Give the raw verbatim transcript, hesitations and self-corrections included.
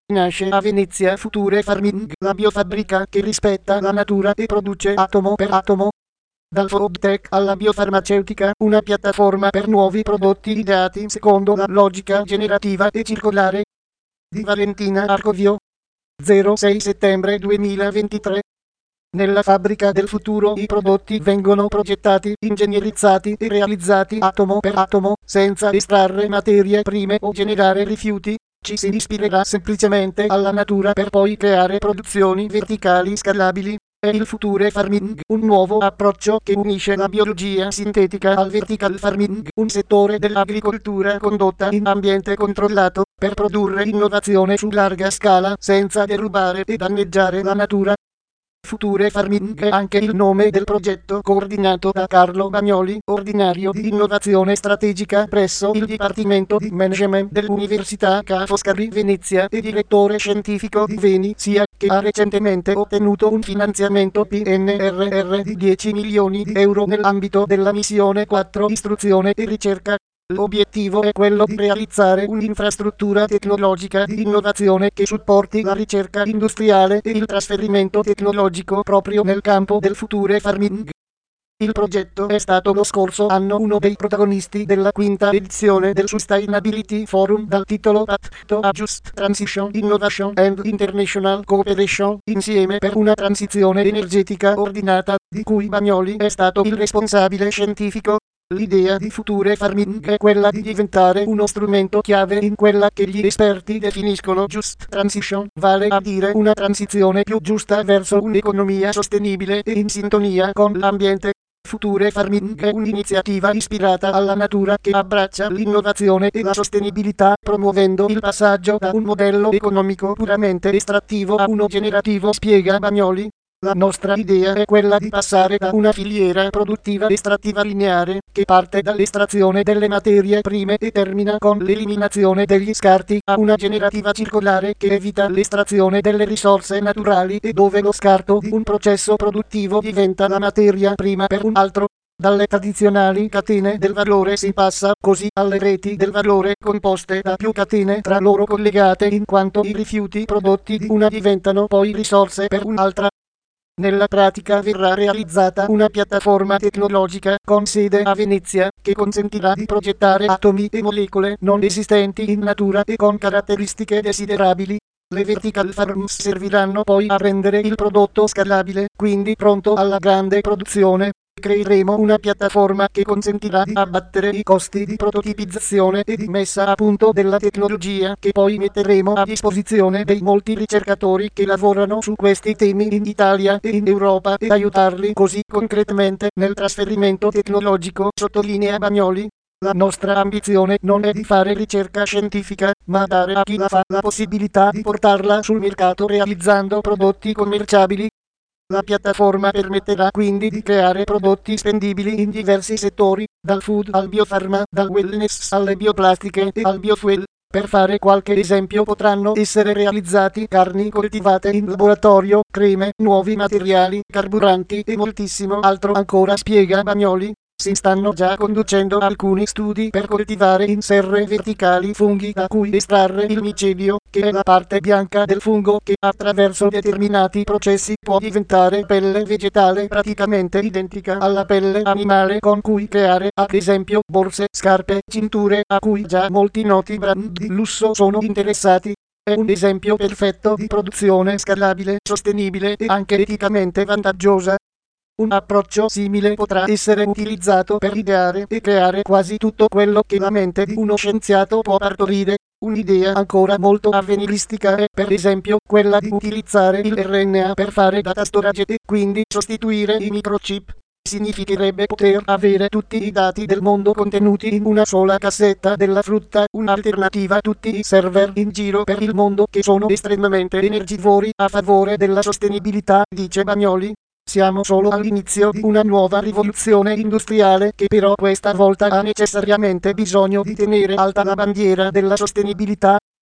Nasce a Venezia Future Farming, la biofabbrica che rispetta la natura e produce atomo per atomo. Dal food tech alla biofarmaceutica, una piattaforma per nuovi prodotti ideati secondo la logica generativa e circolare. Di Valentina Arcovio. zero sei settembre duemilaventitré. Nella fabbrica del futuro i prodotti vengono progettati, ingegnerizzati e realizzati atomo per atomo, senza estrarre materie prime o generare rifiuti. Ci si ispirerà semplicemente alla natura per poi creare produzioni verticali scalabili. È il Future Farming, un nuovo approccio che unisce la biologia sintetica al vertical farming, un settore dell'agricoltura condotta in ambiente controllato, per produrre innovazione su larga scala, senza derubare e danneggiare la natura. Future Farming è anche il nome del progetto coordinato da Carlo Bagnoli, ordinario di innovazione strategica presso il Dipartimento di Management dell'Università Ca' Foscari Venezia e direttore scientifico di Venezia, che ha recentemente ottenuto un finanziamento P N R R di dieci milioni di euro nell'ambito della missione quattro Istruzione e ricerca. L'obiettivo è quello di realizzare un'infrastruttura tecnologica di innovazione che supporti la ricerca industriale e il trasferimento tecnologico proprio nel campo del Future Farming. Il progetto è stato lo scorso anno uno dei protagonisti della quinta edizione del Sustainability Forum dal titolo Path to a Just Transition, Innovation and International Cooperation, insieme per una transizione energetica ordinata, di cui Bagnoli è stato il responsabile scientifico. L'idea di Future Farming è quella di diventare uno strumento chiave in quella che gli esperti definiscono Just Transition, vale a dire una transizione più giusta verso un'economia sostenibile e in sintonia con l'ambiente. Future Farming è un'iniziativa ispirata alla natura che abbraccia l'innovazione e la sostenibilità, promuovendo il passaggio da un modello economico puramente estrattivo a uno generativo, spiega Bagnoli. La nostra idea è quella di passare da una filiera produttiva estrattiva lineare, che parte dall'estrazione delle materie prime e termina con l'eliminazione degli scarti, a una generativa circolare che evita l'estrazione delle risorse naturali e dove lo scarto di un processo produttivo diventa la materia prima per un altro. Dalle tradizionali catene del valore si passa così alle reti del valore composte da più catene tra loro collegate, in quanto i rifiuti prodotti di una diventano poi risorse per un'altra. Nella pratica verrà realizzata una piattaforma tecnologica con sede a Venezia, che consentirà di progettare atomi e molecole non esistenti in natura e con caratteristiche desiderabili. Le vertical farms serviranno poi a rendere il prodotto scalabile, quindi pronto alla grande produzione. Creeremo una piattaforma che consentirà di abbattere i costi di prototipizzazione e di messa a punto della tecnologia, che poi metteremo a disposizione dei molti ricercatori che lavorano su questi temi in Italia e in Europa e aiutarli così concretamente nel trasferimento tecnologico, sottolinea Bagnoli. La nostra ambizione non è di fare ricerca scientifica, ma dare a chi la fa la possibilità di portarla sul mercato realizzando prodotti commerciabili. La piattaforma permetterà quindi di creare prodotti spendibili in diversi settori, dal food al biofarma, dal wellness alle bioplastiche e al biofuel. Per fare qualche esempio potranno essere realizzati carni coltivate in laboratorio, creme, nuovi materiali, carburanti e moltissimo altro ancora, spiega Bagnoli. Si stanno già conducendo alcuni studi per coltivare in serre verticali funghi da cui estrarre il micelio, che è la parte bianca del fungo che attraverso determinati processi può diventare pelle vegetale praticamente identica alla pelle animale, con cui creare ad esempio borse, scarpe, cinture, a cui già molti noti brand di lusso sono interessati. È un esempio perfetto di produzione scalabile, sostenibile e anche eticamente vantaggiosa. Un approccio simile potrà essere utilizzato per ideare e creare quasi tutto quello che la mente di uno scienziato può partorire. Un'idea ancora molto avveniristica è, per esempio, quella di utilizzare il R N A per fare data storage e quindi sostituire i microchip. Significherebbe poter avere tutti i dati del mondo contenuti in una sola cassetta della frutta, un'alternativa a tutti i server in giro per il mondo che sono estremamente energivori, a favore della sostenibilità, dice Bagnoli. Siamo solo all'inizio di una nuova rivoluzione industriale che però questa volta ha necessariamente bisogno di tenere alta la bandiera della sostenibilità.